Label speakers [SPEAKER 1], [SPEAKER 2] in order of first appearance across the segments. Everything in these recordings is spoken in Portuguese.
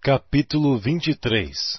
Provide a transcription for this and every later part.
[SPEAKER 1] Capítulo 23.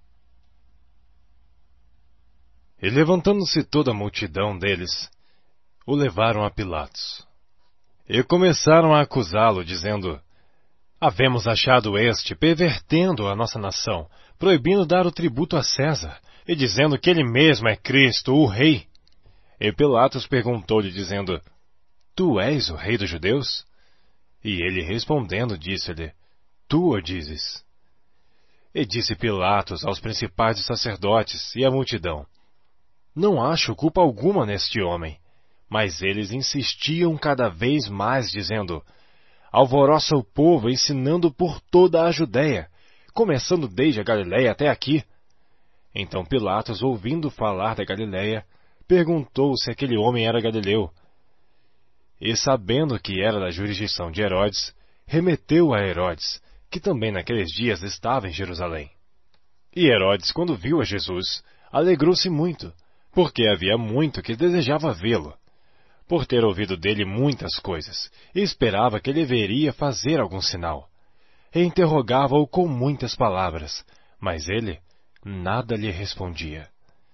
[SPEAKER 1] E levantando-se toda a multidão deles, o levaram a Pilatos. E começaram a acusá-lo, dizendo: Havemos achado este pervertendo a nossa nação, proibindo dar o tributo a César, e dizendo que ele mesmo é Cristo, o Rei. E Pilatos perguntou-lhe, dizendo: Tu és o Rei dos Judeus? E ele respondendo, disse-lhe: Tu o dizes. E disse Pilatos aos principais dos sacerdotes e à multidão: Não acho culpa alguma neste homem. Mas eles insistiam cada vez mais, dizendo: Alvoroça o povo, ensinando por toda a Judéia, começando desde a Galiléia até aqui. Então Pilatos, ouvindo falar da Galiléia, perguntou se aquele homem era galileu. E sabendo que era da jurisdição de Herodes, remeteu a Herodes, que também naqueles dias estava em Jerusalém. E Herodes, quando viu a Jesus, alegrou-se muito, porque havia muito que desejava vê-lo, por ter ouvido dele muitas coisas, e esperava que ele veria fazer algum sinal. E interrogava-o com muitas palavras, mas ele nada lhe respondia.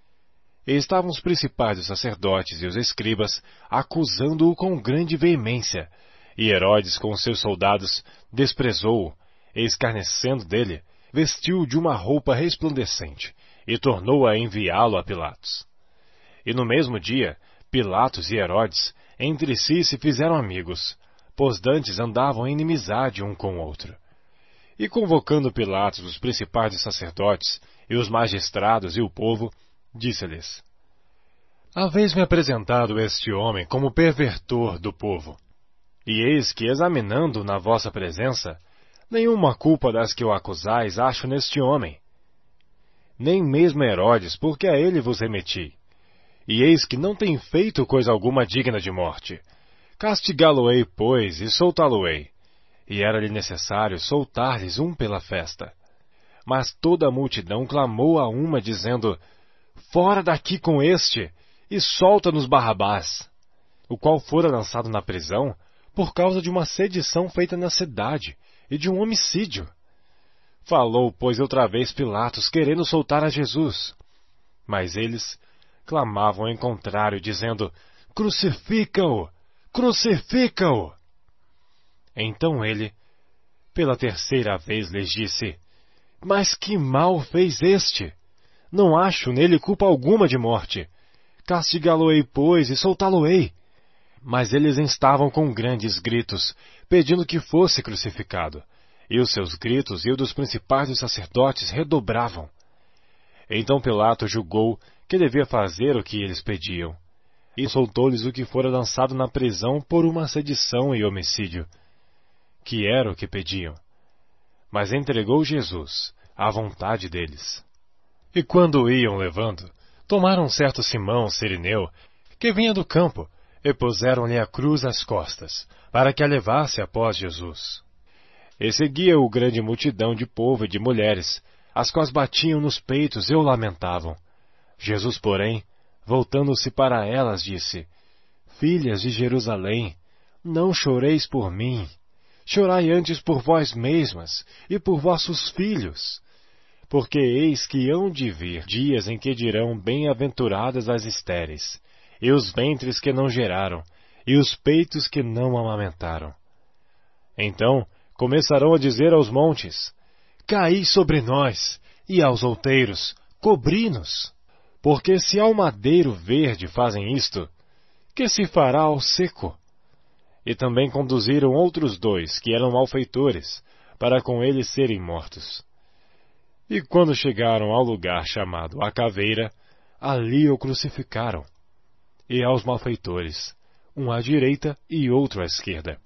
[SPEAKER 1] E estavam os principais dos sacerdotes e os escribas acusando-o com grande veemência, e Herodes com os seus soldados desprezou-o, e escarnecendo dele, vestiu-o de uma roupa resplandecente, e tornou a enviá-lo a Pilatos. E no mesmo dia, Pilatos e Herodes entre si se fizeram amigos, pois dantes andavam em inimizade um com o outro. E convocando Pilatos os principais dos sacerdotes, e os magistrados e o povo, disse-lhes: Haveis-me apresentado este homem como pervertor do povo. E eis que, examinando na vossa presença, nenhuma culpa das que o acusais acho neste homem. Nem mesmo Herodes, porque a ele vos remeti. E eis que não tem feito coisa alguma digna de morte. Castigá-lo-ei, pois, e soltá-lo-ei. E era-lhe necessário soltar-lhes um pela festa. Mas toda a multidão clamou a uma, dizendo: Fora daqui com este, e solta-nos Barrabás, o qual fora lançado na prisão por causa de uma sedição feita na cidade e de um homicídio. Falou, pois, outra vez Pilatos, querendo soltar a Jesus. Mas eles clamavam em contrário, dizendo: Crucifica-o! Crucifica-o! Então ele, pela terceira vez, lhes disse: Mas que mal fez este? Não acho nele culpa alguma de morte. Castigá-lo-ei, pois, e soltá-lo-ei. Mas eles estavam com grandes gritos, pedindo que fosse crucificado. E os seus gritos e os dos principais dos sacerdotes redobravam. Então Pilatos julgou que devia fazer o que eles pediam, e soltou-lhes o que fora lançado na prisão por uma sedição e homicídio, que era o que pediam. Mas entregou Jesus à vontade deles. E quando o iam levando, tomaram certo Simão Cirineu, que vinha do campo, e puseram-lhe a cruz às costas, para que a levasse após Jesus. E seguia-o grande multidão de povo e de mulheres, as quais batiam nos peitos e o lamentavam. Jesus, porém, voltando-se para elas, disse: Filhas de Jerusalém, não choreis por mim, chorai antes por vós mesmas e por vossos filhos. Porque eis que hão de vir dias em que dirão bem-aventuradas as estéreis, e os ventres que não geraram, e os peitos que não amamentaram. Então começarão a dizer aos montes: Caí sobre nós, e aos outeiros: Cobri-nos. Porque se ao madeiro verde fazem isto, que se fará ao seco? E também conduziram outros dois, que eram malfeitores, para com eles serem mortos. E quando chegaram ao lugar chamado A Caveira, ali o crucificaram, e aos malfeitores, um à direita e outro à esquerda.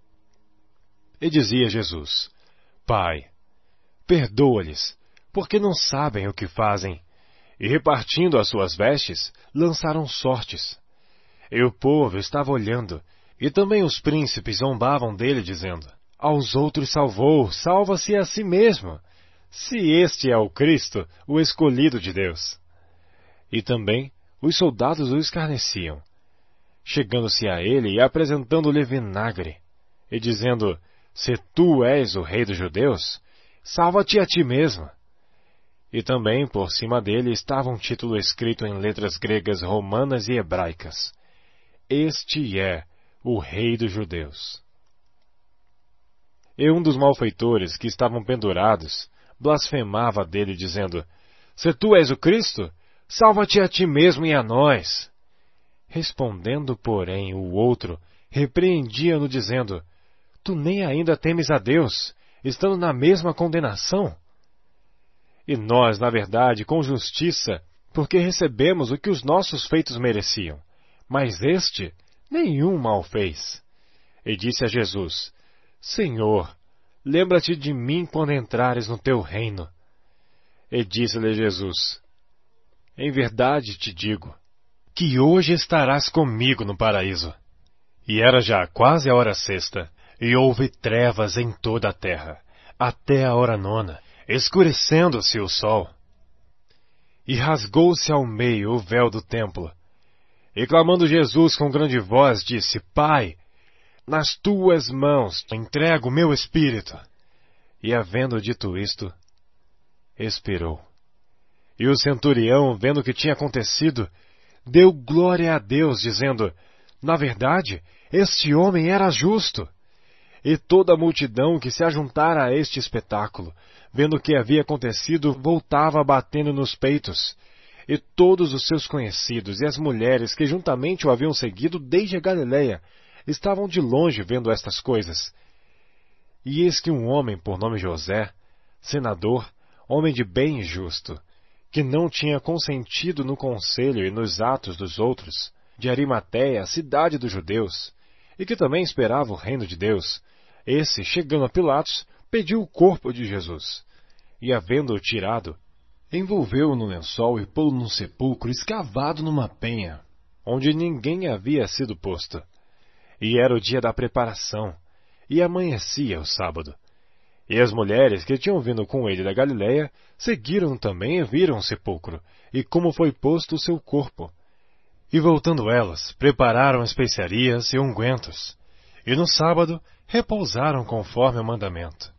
[SPEAKER 1] E dizia Jesus: Pai, perdoa-lhes, porque não sabem o que fazem. E repartindo as suas vestes, lançaram sortes. E o povo estava olhando, e também os príncipes zombavam dele, dizendo: Aos outros salvou, salva-se a si mesmo, se este é o Cristo, o escolhido de Deus. E também os soldados o escarneciam, chegando-se a ele e apresentando-lhe vinagre, e dizendo: Se tu és o rei dos judeus, salva-te a ti mesma. E também por cima dele estava um título escrito em letras gregas, romanas e hebraicas: Este é o Rei dos Judeus. E um dos malfeitores que estavam pendurados blasfemava dele, dizendo: Se tu és o Cristo, salva-te a ti mesmo e a nós. Respondendo, porém, o outro repreendia-no, dizendo: Tu nem ainda temes a Deus, estando na mesma condenação? E nós, na verdade, com justiça, porque recebemos o que os nossos feitos mereciam. Mas este nenhum mal fez. E disse a Jesus: Senhor, lembra-te de mim quando entrares no teu reino. E disse-lhe Jesus: Em verdade te digo, que hoje estarás comigo no paraíso. E era já quase a hora sexta, e houve trevas em toda a terra, até a hora nona, escurecendo-se o sol. E rasgou-se ao meio o véu do templo. E clamando Jesus com grande voz, disse: Pai, nas tuas mãos entrego o meu espírito. E havendo dito isto, expirou. E o centurião, vendo o que tinha acontecido, deu glória a Deus, dizendo: Na verdade, este homem era justo. E toda a multidão que se ajuntara a este espetáculo, vendo o que havia acontecido, voltava batendo nos peitos. E todos os seus conhecidos e as mulheres que juntamente o haviam seguido desde a Galileia estavam de longe vendo estas coisas. E eis que um homem por nome José, senador, homem de bem e justo, que não tinha consentido no conselho e nos atos dos outros, de Arimateia, a cidade dos judeus, e que também esperava o reino de Deus, esse, chegando a Pilatos, pediu o corpo de Jesus. E, havendo-o tirado, envolveu-o no lençol e pô-lo num sepulcro escavado numa penha, onde ninguém havia sido posto. E era o dia da preparação, e amanhecia o sábado. E as mulheres que tinham vindo com ele da Galileia seguiram também e viram o sepulcro, e como foi posto o seu corpo. E voltando elas, prepararam especiarias e ungüentos, e no sábado repousaram conforme o mandamento.